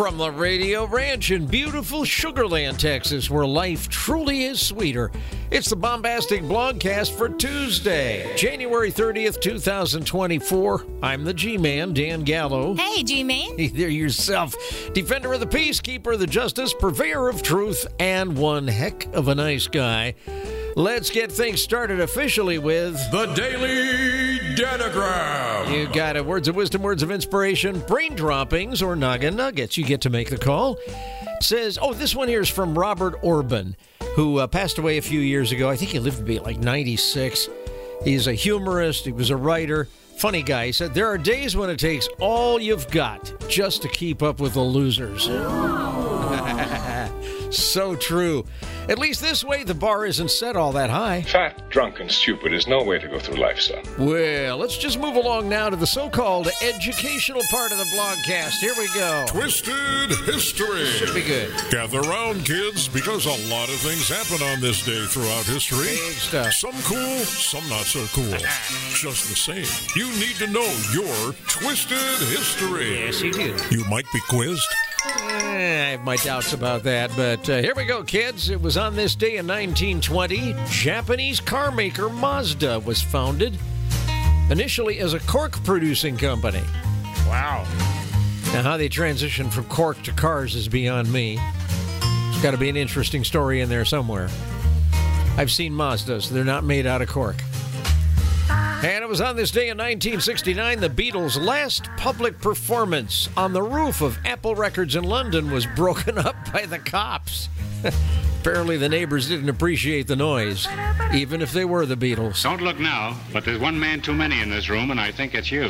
From the Radio Ranch in beautiful Sugar Land, Texas, where life truly is sweeter, it's the Bombastic Blogcast for Tuesday, January 30th, 2024. I'm the G-Man, Dan Gallo. Hey, G-Man. Hey there yourself. Defender of the peace, keeper of the justice, purveyor of truth, and one heck of a nice guy. Let's get things started officially with the Daily Danagram. You got it. Words of wisdom, words of inspiration, brain droppings, or noggin nuggets. You get to make the call. It says, this one here is from Robert Orban, who passed away a few years ago. I think he lived to be like 96. He's a humorist. He was a writer. Funny guy. He said, there are days when it takes all you've got just to keep up with the losers. So true. At least this way, the bar isn't set all that high. Fat, drunk, and stupid is no way to go through life, son. Well, let's just move along now to the so-called educational part of the blogcast. Here we go. Twisted History. Should be good. Gather round, kids, because a lot of things happen on this day throughout history. Big stuff. Some cool, some not so cool. Just the same, you need to know your Twisted History. Yes, you do. You might be quizzed. I have my doubts about that, but here we go, kids. It was on this day in 1920, Japanese car maker Mazda was founded, initially as a cork-producing company. Wow. Now, how they transitioned from cork to cars is beyond me. There's got to be an interesting story in there somewhere. I've seen Mazdas. They're not made out of cork. And it was on this day in 1969, the Beatles' last public performance on the roof of Apple Records in London was broken up by the cops. Apparently the neighbors didn't appreciate the noise, even if they were the Beatles. Don't look now, but there's one man too many in this room, and I think it's you.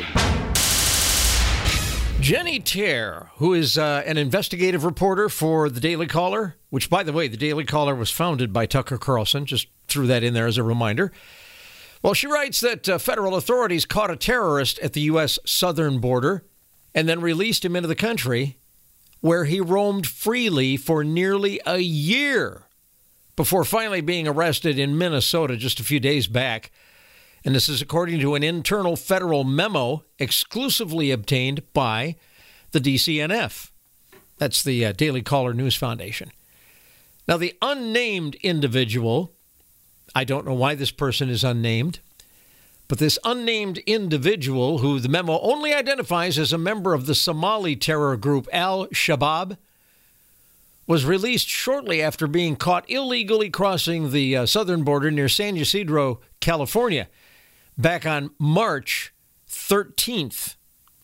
Jenny Tare, who is an investigative reporter for The Daily Caller, which, by the way, The Daily Caller was founded by Tucker Carlson. Just threw that in there as a reminder. Well, she writes that federal authorities caught a terrorist at the U.S. southern border and then released him into the country, where he roamed freely for nearly a year before finally being arrested in Minnesota just a few days back. And this is according to an internal federal memo exclusively obtained by the DCNF. That's the Daily Caller News Foundation. Now, the unnamed individual, I don't know why this person is unnamed, but this unnamed individual, who the memo only identifies as a member of the Somali terror group Al-Shabaab, was released shortly after being caught illegally crossing the southern border near San Ysidro, California, back on March 13th.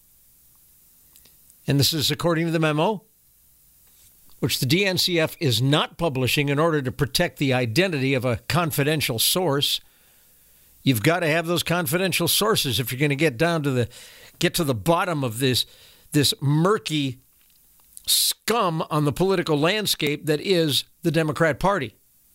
And this is according to the memo, which the DNCF is not publishing in order to protect the identity of a confidential source. You've got to have those confidential sources if you're going to get to the bottom of this murky scum on the political landscape that is the Democrat Party.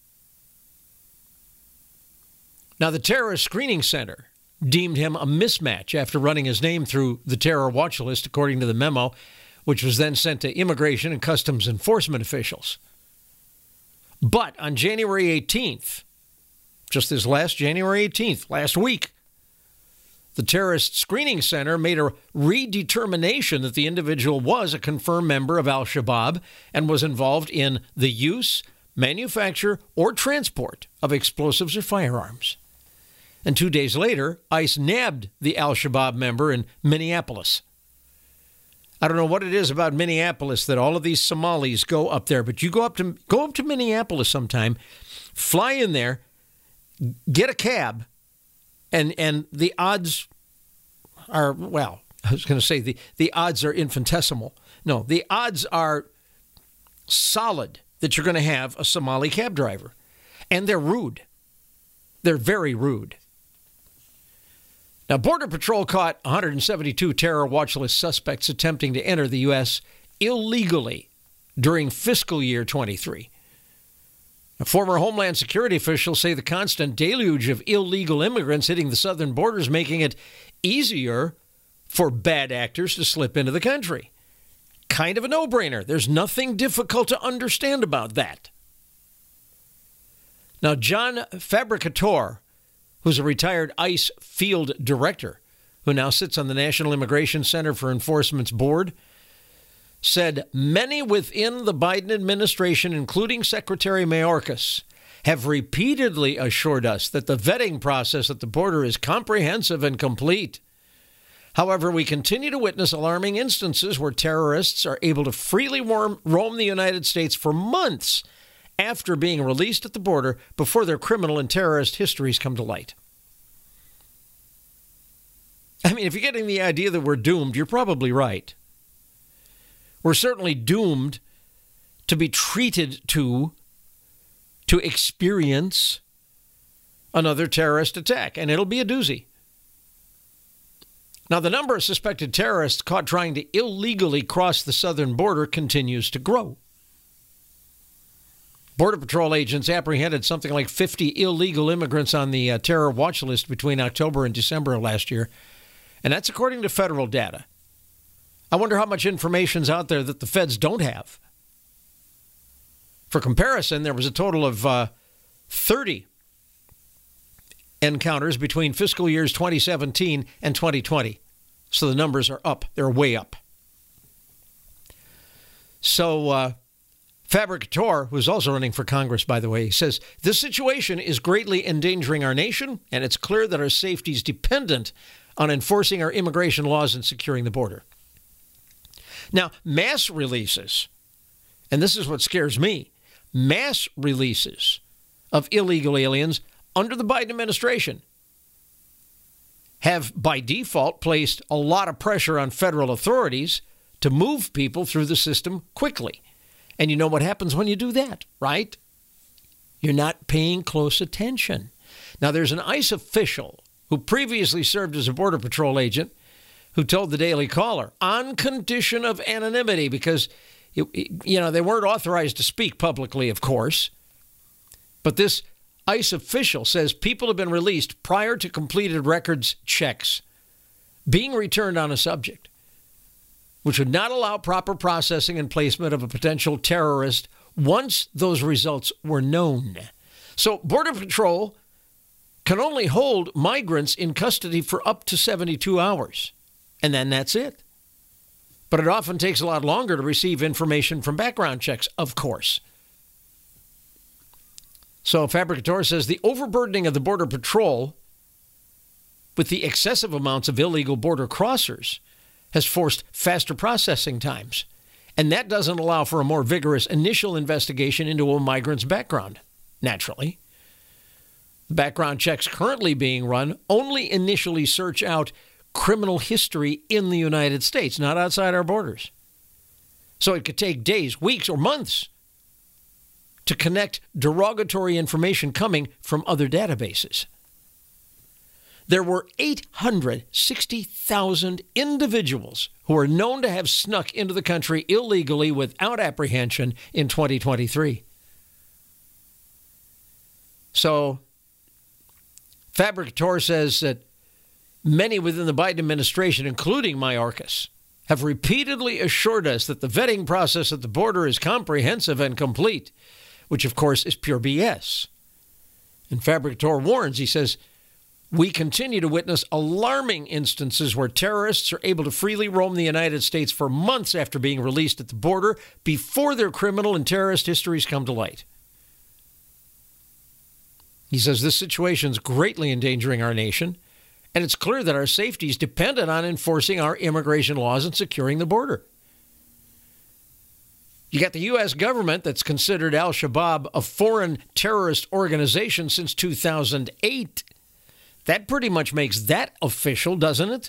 Now, the Terrorist Screening Center deemed him a mismatch after running his name through the terror watch list, according to the memo, which was then sent to Immigration and Customs Enforcement officials. But on January 18th, just this last January 18th, last week, the Terrorist Screening Center made a redetermination that the individual was a confirmed member of Al-Shabaab and was involved in the use, manufacture, or transport of explosives or firearms. And 2 days later, ICE nabbed the Al-Shabaab member in Minneapolis. I don't know what it is about Minneapolis that all of these Somalis go up there, but you go up to Minneapolis sometime, fly in there, get a cab, and the odds are, well, I was going to say the odds are infinitesimal. No, the odds are solid that you're going to have a Somali cab driver. And they're rude. They're very rude. Now, Border Patrol caught 172 terror watch list suspects attempting to enter the U.S. illegally during fiscal year 23. Former Homeland Security officials say the constant deluge of illegal immigrants hitting the southern border is making it easier for bad actors to slip into the country. Kind of a no-brainer. There's nothing difficult to understand about that. Now, John Fabricator, who's a retired ICE field director, who now sits on the National Immigration Center for Enforcement's board, said many within the Biden administration, including Secretary Mayorkas, have repeatedly assured us that the vetting process at the border is comprehensive and complete. However, we continue to witness alarming instances where terrorists are able to freely roam the United States for months after being released at the border before their criminal and terrorist histories come to light. I mean, if you're getting the idea that we're doomed, you're probably right. We're certainly doomed to be treated to experience another terrorist attack, and it'll be a doozy. Now, the number of suspected terrorists caught trying to illegally cross the southern border continues to grow. Border Patrol agents apprehended something like 50 illegal immigrants on the terror watch list between October and December of last year, and that's according to federal data. I wonder how much information's out there that the feds don't have. For comparison, there was a total of 30 encounters between fiscal years 2017 and 2020. So the numbers are up. They're way up. So Fabricator, who's also running for Congress, by the way, says, this situation is greatly endangering our nation, and it's clear that our safety is dependent on enforcing our immigration laws and securing the border. Now, mass releases, and this is what scares me, mass releases of illegal aliens under the Biden administration have, by default, placed a lot of pressure on federal authorities to move people through the system quickly. And you know what happens when you do that, right? You're not paying close attention. Now, there's an ICE official who previously served as a Border Patrol agent who told the Daily Caller, on condition of anonymity, because they weren't authorized to speak publicly, of course. But this ICE official says people have been released prior to completed records checks being returned on a subject, which would not allow proper processing and placement of a potential terrorist once those results were known. So Border Patrol can only hold migrants in custody for up to 72 hours, and then that's it. But it often takes a lot longer to receive information from background checks, of course. So Fabricator says the overburdening of the Border Patrol with the excessive amounts of illegal border crossers has forced faster processing times. And that doesn't allow for a more vigorous initial investigation into a migrant's background, naturally. The background checks currently being run only initially search out criminal history in the United States, not outside our borders. So it could take days, weeks, or months to connect derogatory information coming from other databases. There were 860,000 individuals who are known to have snuck into the country illegally without apprehension in 2023. So Fabricator says that many within the Biden administration, including Mayorkas, have repeatedly assured us that the vetting process at the border is comprehensive and complete, which, of course, is pure BS. And Fabricator warns, he says, we continue to witness alarming instances where terrorists are able to freely roam the United States for months after being released at the border before their criminal and terrorist histories come to light. He says this situation is greatly endangering our nation, and it's clear that our safety is dependent on enforcing our immigration laws and securing the border. You got the U.S. government that's considered al-Shabaab a foreign terrorist organization since 2008. That pretty much makes that official, doesn't it?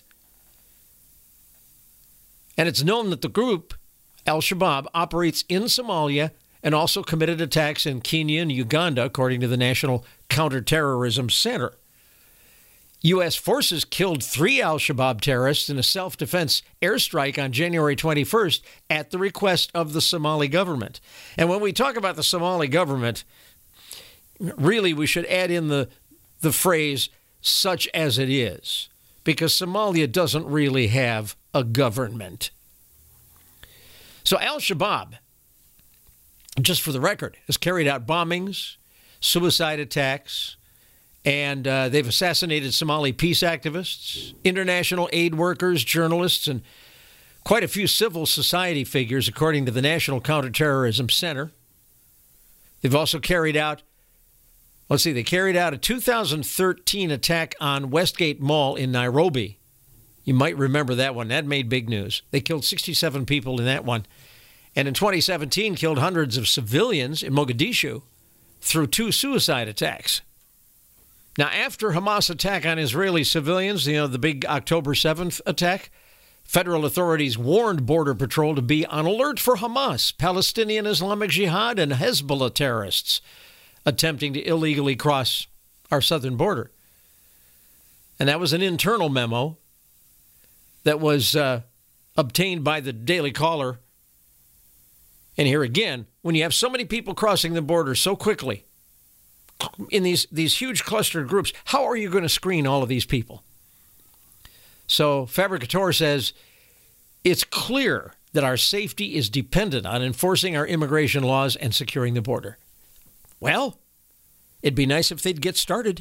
And it's known that the group, al-Shabaab, operates in Somalia and also committed attacks in Kenya and Uganda, according to the National Counterterrorism Center. U.S. forces killed 3 al-Shabaab terrorists in a self-defense airstrike on January 21st at the request of the Somali government. And when we talk about the Somali government, really we should add in the phrase, such as it is, because Somalia doesn't really have a government. So al-Shabaab, just for the record, has carried out bombings, suicide attacks, and they've assassinated Somali peace activists, international aid workers, journalists, and Quite a few civil society figures, according to the National Counterterrorism Center. They've also carried out, they carried out a 2013 attack on Westgate Mall in Nairobi. You might remember that one. That made big news. They killed 67 people in that one. And in 2017, killed hundreds of civilians in Mogadishu through 2 suicide attacks. Now, after Hamas' attack on Israeli civilians, the big October 7th attack, federal authorities warned Border Patrol to be on alert for Hamas, Palestinian Islamic Jihad, and Hezbollah terrorists attempting to illegally cross our southern border. And that was an internal memo that was obtained by the Daily Caller. And here again, when you have so many people crossing the border so quickly in these huge clustered groups, how are you going to screen all of these people? So Fabricator says it's clear that our safety is dependent on enforcing our immigration laws and securing the border. Well, it'd be nice if they'd get started.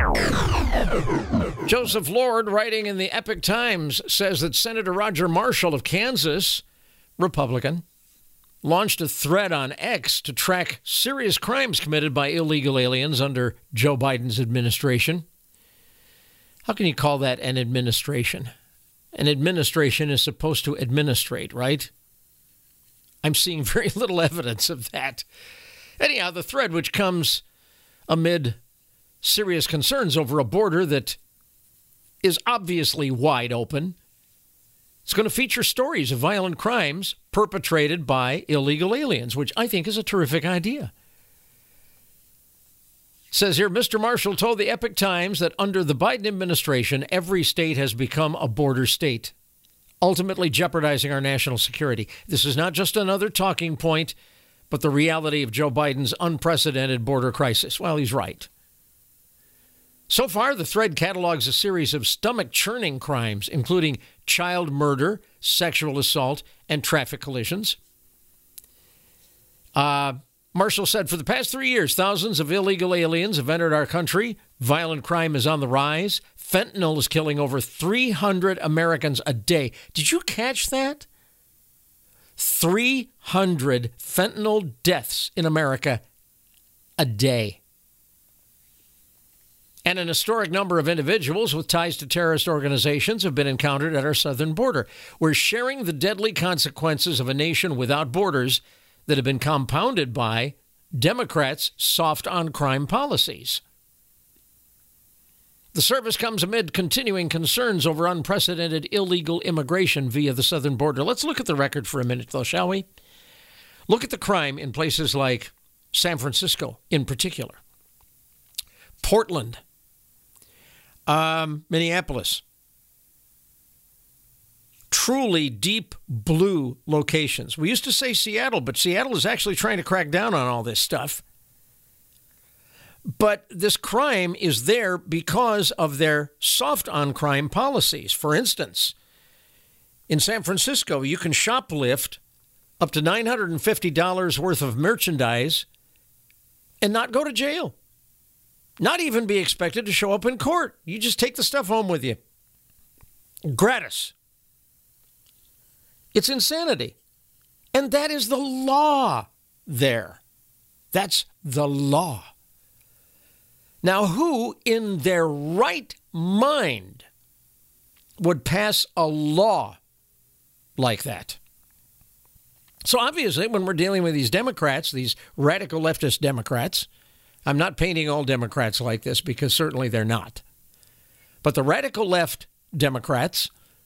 Joseph Lord, writing in the Epoch Times, says that Senator Roger Marshall of Kansas, Republican, launched a thread on X to track serious crimes committed by illegal aliens under Joe Biden's administration. How can you call that an administration? An administration is supposed to administrate, right? I'm seeing very little evidence of that. Anyhow, the thread, which comes amid serious concerns over a border that is obviously wide open, it's going to feature stories of violent crimes perpetrated by illegal aliens, which I think is a terrific idea. It says here, Mr. Marshall told the Epoch Times that under the Biden administration, every state has become a border state, ultimately jeopardizing our national security. This is not just another talking point, but the reality of Joe Biden's unprecedented border crisis. Well, he's right. So far, the thread catalogs a series of stomach-churning crimes, including child murder, sexual assault, and traffic collisions. Marshall said, for the past 3 years, thousands of illegal aliens have entered our country. Violent crime is on the rise. Fentanyl is killing over 300 Americans a day. Did you catch that? 300 fentanyl deaths in America a day. And an historic number of individuals with ties to terrorist organizations have been encountered at our southern border. We're sharing the deadly consequences of a nation without borders that have been compounded by Democrats' soft-on-crime policies. The service comes amid continuing concerns over unprecedented illegal immigration via the southern border. Let's look at the record for a minute, though, shall we? Look at the crime in places like San Francisco in particular, Portland, Minneapolis. Truly deep blue locations. We used to say Seattle, but Seattle is actually trying to crack down on all this stuff. But this crime is there because of their soft-on-crime policies. For instance, in San Francisco, you can shoplift up to $950 worth of merchandise and not go to jail. Not even be expected to show up in court. You just take the stuff home with you. Gratis. It's insanity. And that is the law there. That's the law. Now, who in their right mind would pass a law like that? So obviously, when we're dealing with these Democrats, these radical leftist Democrats, I'm not painting all Democrats like this because certainly they're not. But the radical left Democrats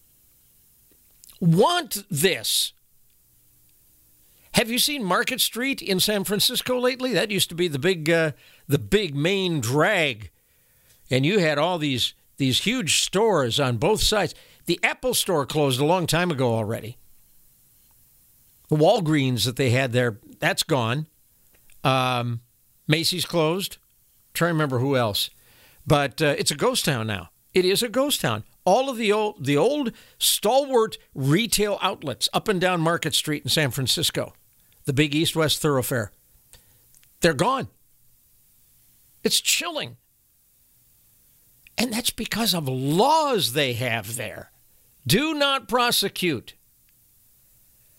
want this. Have you seen Market Street in San Francisco lately? That used to be the big main drag. And you had all these huge stores on both sides. The Apple store closed a long time ago already. The Walgreens that they had there, that's gone. Macy's closed. I'm trying to remember who else. But it's a ghost town now. It is a ghost town. All of the old stalwart retail outlets up and down Market Street in San Francisco, the big east-west thoroughfare, they're gone. It's chilling. And that's because of laws they have there. Do not prosecute.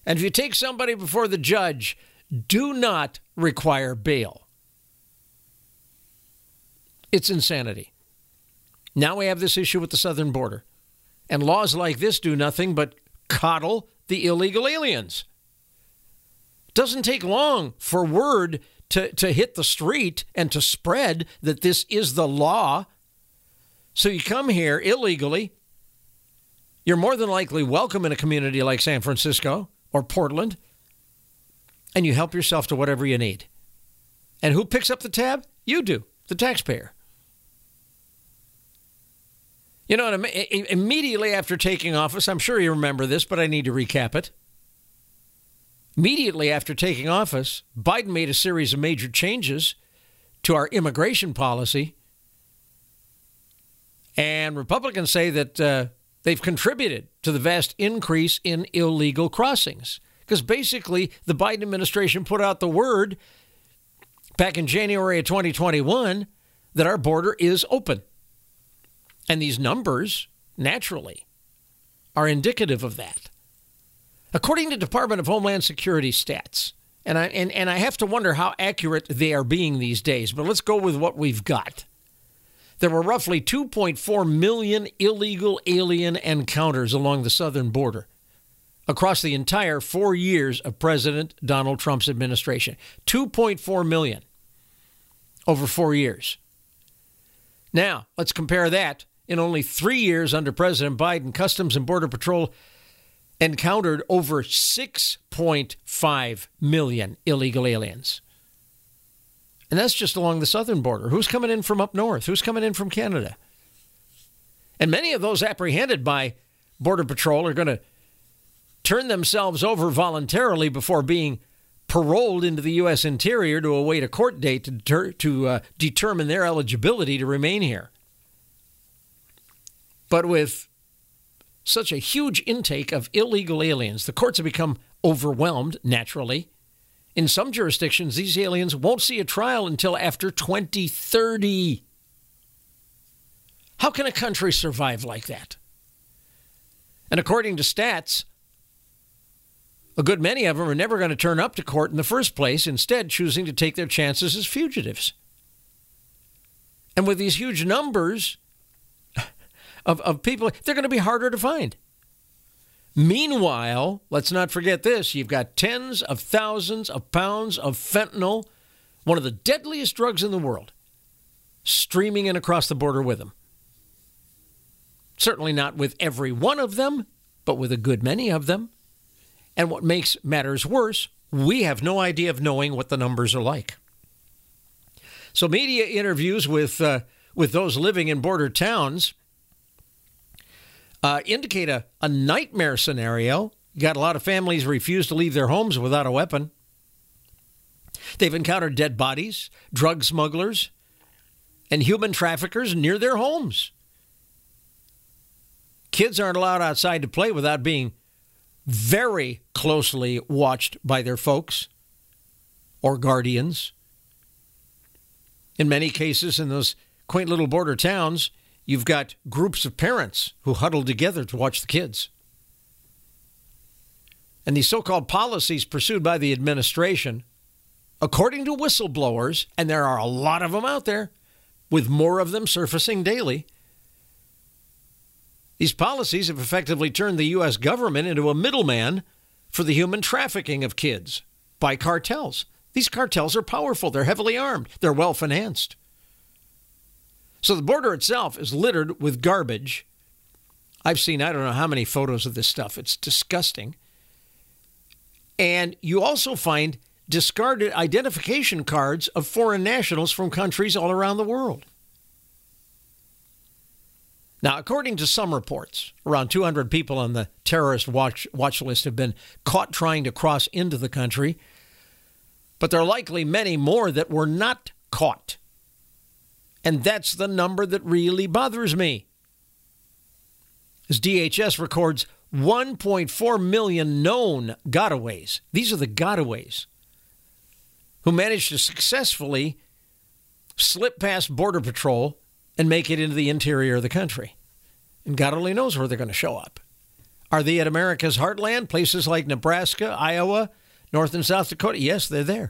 And if you take somebody before the judge, do not require bail. It's insanity. Now we have this issue with the southern border. And laws like this do nothing but coddle the illegal aliens. It doesn't take long for word to hit the street and to spread that this is the law. So you come here illegally. You're more than likely welcome in a community like San Francisco or Portland, and you help yourself to whatever you need. And who picks up the tab? You do, the taxpayer. You know, immediately after taking office, I'm sure you remember this, but I need to recap it. Immediately after taking office, Biden made a series of major changes to our immigration policy. And Republicans say that they've contributed to the vast increase in illegal crossings. Because basically, the Biden administration put out the word back in January of 2021 that our border is open. And these numbers, naturally, are indicative of that. According to Department of Homeland Security stats, and I have to wonder how accurate they are being these days, but let's go with what we've got. There were roughly 2.4 million illegal alien encounters along the southern border across the entire 4 years of President Donald Trump's administration. 2.4 million over 4 years. Now, let's compare that. In only 3 years under President Biden, Customs and Border Patrol encountered over 6.5 million illegal aliens. And that's just along the southern border. Who's coming in from up north? Who's coming in from Canada? And many of those apprehended by Border Patrol are going to turn themselves over voluntarily before being paroled into the U.S. interior to await a court date to determine their eligibility to remain here. But with such a huge intake of illegal aliens, the courts have become overwhelmed, naturally. In some jurisdictions, these aliens won't see a trial until after 2030. How can a country survive like that? And according to stats, a good many of them are never going to turn up to court in the first place, instead choosing to take their chances as fugitives. And with these huge numbers of people, they're going to be harder to find. Meanwhile, let's not forget this, you've got tens of thousands of pounds of fentanyl, one of the deadliest drugs in the world, streaming in across the border with them. Certainly not with every one of them, but with a good many of them. And what makes matters worse, we have no idea of knowing what the numbers are like. So media interviews with those living in border towns indicate a nightmare scenario. You got a lot of families refuse to leave their homes without a weapon. They've encountered dead bodies, drug smugglers, and human traffickers near their homes. Kids aren't allowed outside to play without being very closely watched by their folks or guardians. In many cases, in those quaint little border towns, you've got groups of parents who huddle together to watch the kids. And these so-called policies pursued by the administration, according to whistleblowers, and there are a lot of them out there, with more of them surfacing daily, these policies have effectively turned the U.S. government into a middleman for the human trafficking of kids by cartels. These cartels are powerful. They're heavily armed. They're well-financed. So the border itself is littered with garbage. I've seen I don't know how many photos of this stuff. It's disgusting. And you also find discarded identification cards of foreign nationals from countries all around the world. Now, according to some reports, around 200 people on the terrorist watch list have been caught trying to cross into the country, but there are likely many more that were not caught. And that's the number that really bothers me. As DHS records 1.4 million known gotaways. These are the gotaways who managed to successfully slip past Border Patrol and make it into the interior of the country. And God only knows where they're going to show up. Are they at America's heartland, places like Nebraska, Iowa, North and South Dakota? Yes, they're there.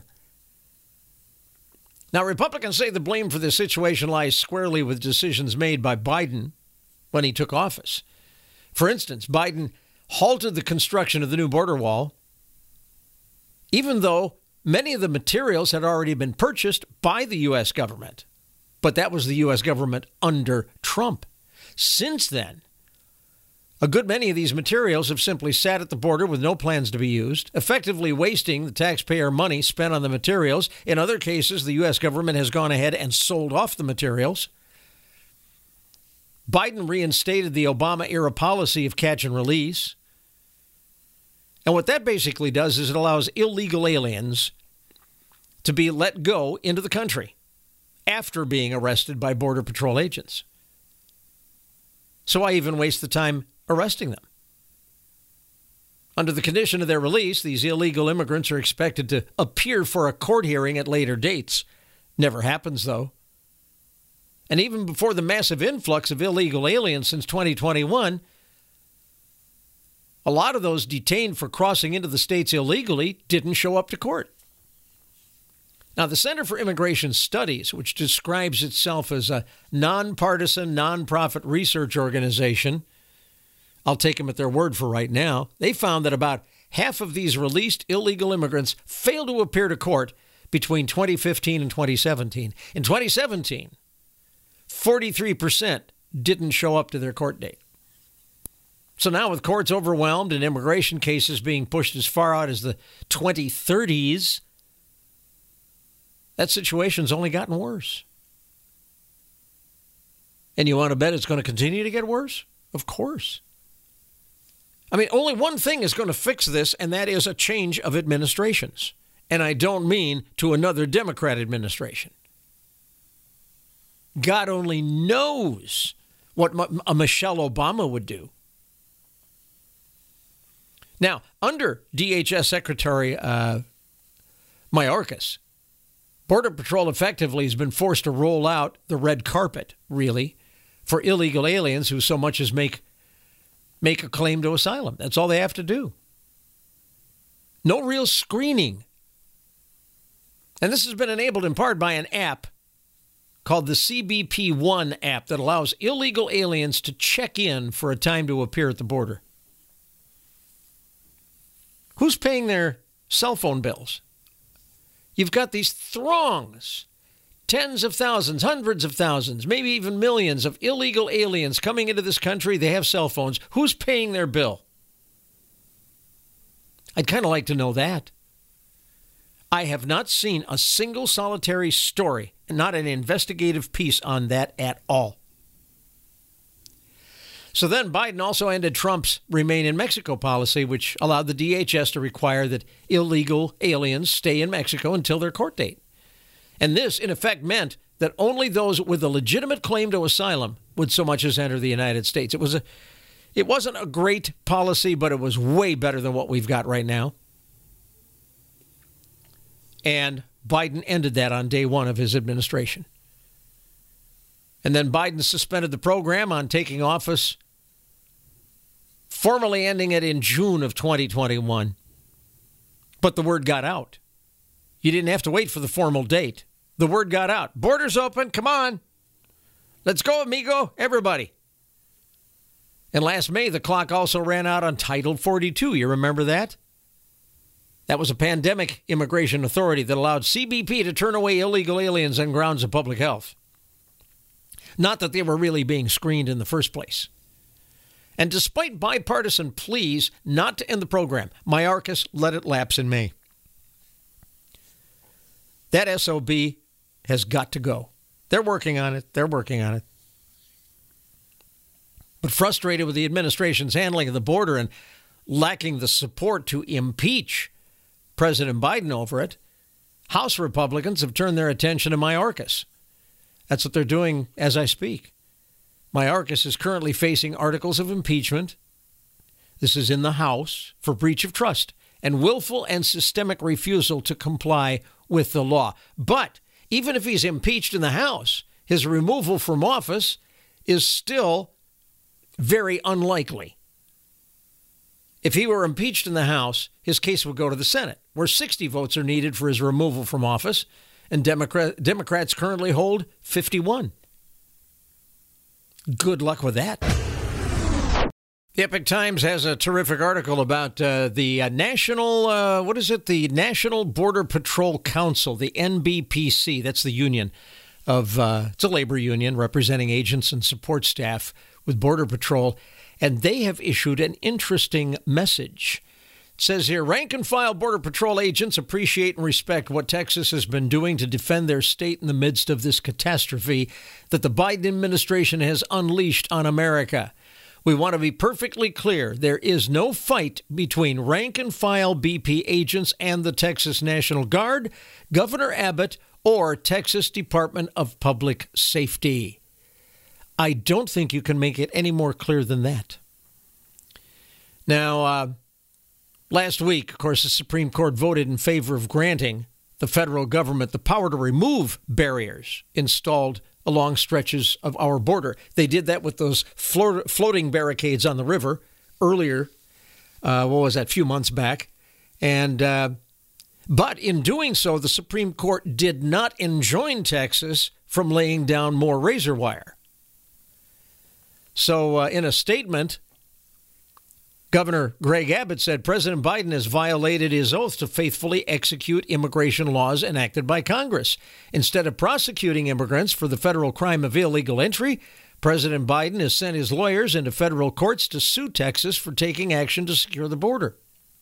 Now, Republicans say the blame for this situation lies squarely with decisions made by Biden when he took office. For instance, Biden halted the construction of the new border wall, even though many of the materials had already been purchased by the U.S. government. But that was the U.S. government under Trump. Since then, a good many of these materials have simply sat at the border with no plans to be used, effectively wasting the taxpayer money spent on the materials. In other cases, the U.S. government has gone ahead and sold off the materials. Biden reinstated the Obama-era policy of catch and release. And what that basically does is it allows illegal aliens to be let go into the country after being arrested by Border Patrol agents. So why even waste the time arresting them? Under the condition of their release, these illegal immigrants are expected to appear for a court hearing at later dates. Never happens, though. And even before the massive influx of illegal aliens since 2021, a lot of those detained for crossing into the states illegally didn't show up to court. Now, the Center for Immigration Studies, which describes itself as a nonpartisan, nonprofit research organization, I'll take them at their word for right now, they found that about half of these released illegal immigrants failed to appear to court between 2015 and 2017. In 2017, 43% didn't show up to their court date. So now with courts overwhelmed and immigration cases being pushed as far out as the 2030s, that situation's only gotten worse. And you want to bet it's going to continue to get worse? Of course. I mean, only one thing is going to fix this, and that is a change of administrations. And I don't mean to another Democrat administration. God only knows what a Michelle Obama would do. Now, under DHS Secretary Mayorkas, Border Patrol effectively has been forced to roll out the red carpet, really, for illegal aliens who so much as make a claim to asylum. That's all they have to do. No real screening. And this has been enabled in part by an app called the CBP One app that allows illegal aliens to check in for a time to appear at the border. Who's paying their cell phone bills? You've got these throngs, tens of thousands, hundreds of thousands, maybe even millions of illegal aliens coming into this country. They have cell phones. Who's paying their bill? I'd kind of like to know that. I have not seen a single solitary story, not an investigative piece on that at all. So then Biden also ended Trump's Remain in Mexico policy, which allowed the DHS to require that illegal aliens stay in Mexico until their court date. And this, in effect, meant that only those with a legitimate claim to asylum would so much as enter the United States. It wasn't a great policy, but it was way better than what we've got right now. And Biden ended that on day one of his administration. And then Biden suspended the program on taking office, formally ending it in June of 2021. But the word got out. You didn't have to wait for the formal date. The word got out. Borders open. Come on. Let's go, amigo. Everybody. And last May, the clock also ran out on Title 42. You remember that? That was a pandemic immigration authority that allowed CBP to turn away illegal aliens on grounds of public health. Not that they were really being screened in the first place. And despite bipartisan pleas not to end the program, Mayorkas let it lapse in May. That SOB has got to go. They're working on it. But frustrated with the administration's handling of the border and lacking the support to impeach President Biden over it, House Republicans have turned their attention to Mayorkas. That's what they're doing as I speak. Mayorkas is currently facing articles of impeachment. This is in the House for breach of trust and willful and systemic refusal to comply with the law. But even if he's impeached in the House, his removal from office is still very unlikely. If he were impeached in the House, his case would go to the Senate, where 60 votes are needed for his removal from office, and Democrats currently hold 51. Good luck with that. The Epoch Times has a terrific article about the National Border Patrol Council, the NBPC. That's the union of, it's a labor union representing agents and support staff with Border Patrol. And they have issued an interesting message. It says here, rank and file Border Patrol agents appreciate and respect what Texas has been doing to defend their state in the midst of this catastrophe that the Biden administration has unleashed on America. We want to be perfectly clear. There is no fight between rank and file BP agents and the Texas National Guard, Governor Abbott, or Texas Department of Public Safety. I don't think you can make it any more clear than that. Now, last week, of course, the Supreme Court voted in favor of granting the federal government the power to remove barriers installed along stretches of our border. They did that with those floating barricades on the river earlier, a few months back. But in doing so, the Supreme Court did not enjoin Texas from laying down more razor wire. So in a statement, Governor Greg Abbott said President Biden has violated his oath to faithfully execute immigration laws enacted by Congress. Instead of prosecuting immigrants for the federal crime of illegal entry, President Biden has sent his lawyers into federal courts to sue Texas for taking action to secure the border.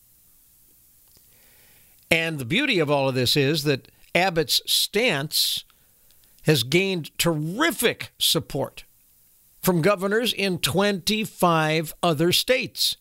And the beauty of all of this is that Abbott's stance has gained terrific support from governors in 25 other states.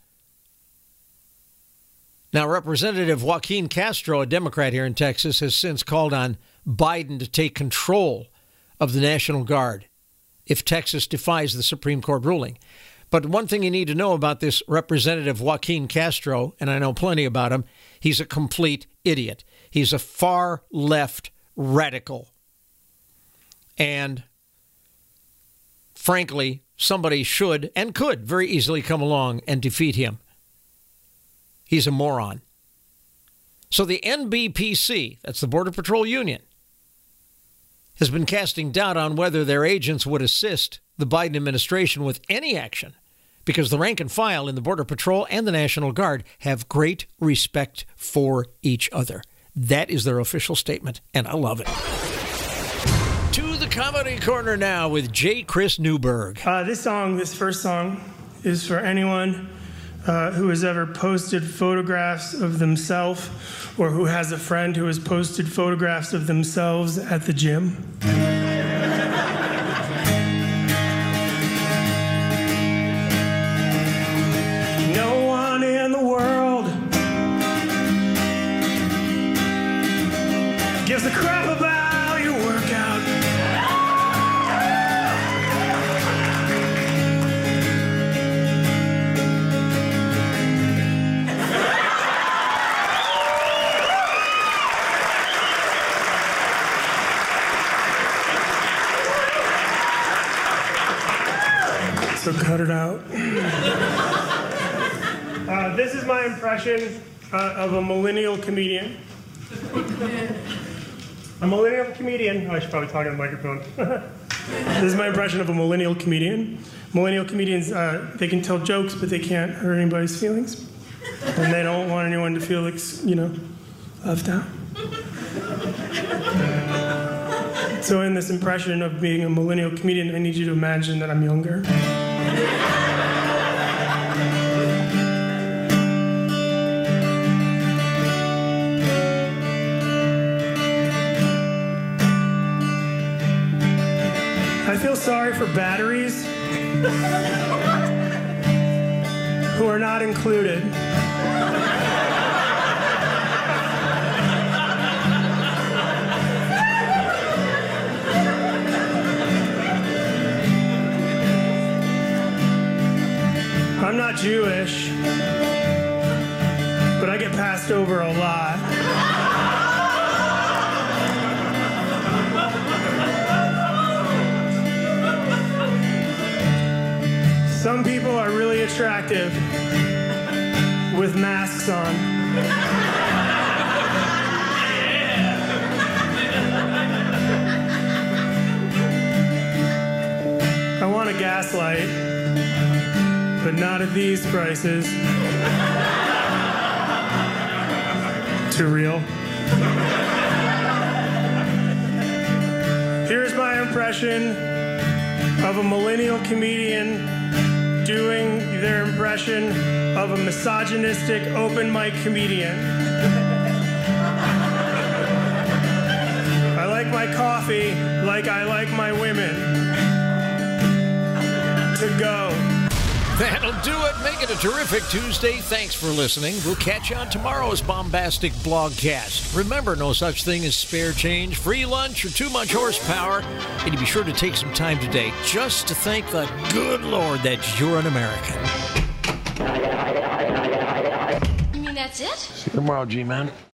Now, Representative Joaquin Castro, a Democrat here in Texas, has since called on Biden to take control of the National Guard if Texas defies the Supreme Court ruling. But one thing you need to know about this Representative Joaquin Castro, and I know plenty about him, he's a complete idiot. He's a far-left radical. And frankly, somebody should and could very easily come along and defeat him. He's a moron. So the NBPC, that's the Border Patrol Union, has been casting doubt on whether their agents would assist the Biden administration with any action because the rank and file in the Border Patrol and the National Guard have great respect for each other. That is their official statement, and I love it. To the Comedy Corner now with J. Chris Newberg. This first song, is for anyone who has ever posted photographs of themselves or who has a friend who has posted photographs of themselves at the gym. No one in the world gives a crap about your workout. So cut it out. This is my impression of a millennial comedian. A millennial comedian. Oh, I should probably talk on the microphone. This is my impression of a millennial comedian. Millennial comedians, they can tell jokes, but they can't hurt anybody's feelings. And they don't want anyone to feel, left out. So in this impression of being a millennial comedian, I need you to imagine that I'm younger. I feel sorry for batteries who are not included. I'm not Jewish, but I get passed over a lot. Some people are really attractive with masks on. I want a gaslight, but not at these prices. Too real. Here's my impression of a millennial comedian doing their impression of a misogynistic open mic comedian. I like my coffee like I like my women. To go. That'll do it. Make it a terrific Tuesday. Thanks for listening. We'll catch you on tomorrow's bombastic blogcast. Remember, no such thing as spare change, free lunch, or too much horsepower. And you be sure to take some time today just to thank the good Lord that you're an American. You mean that's it? See you tomorrow, G-Man.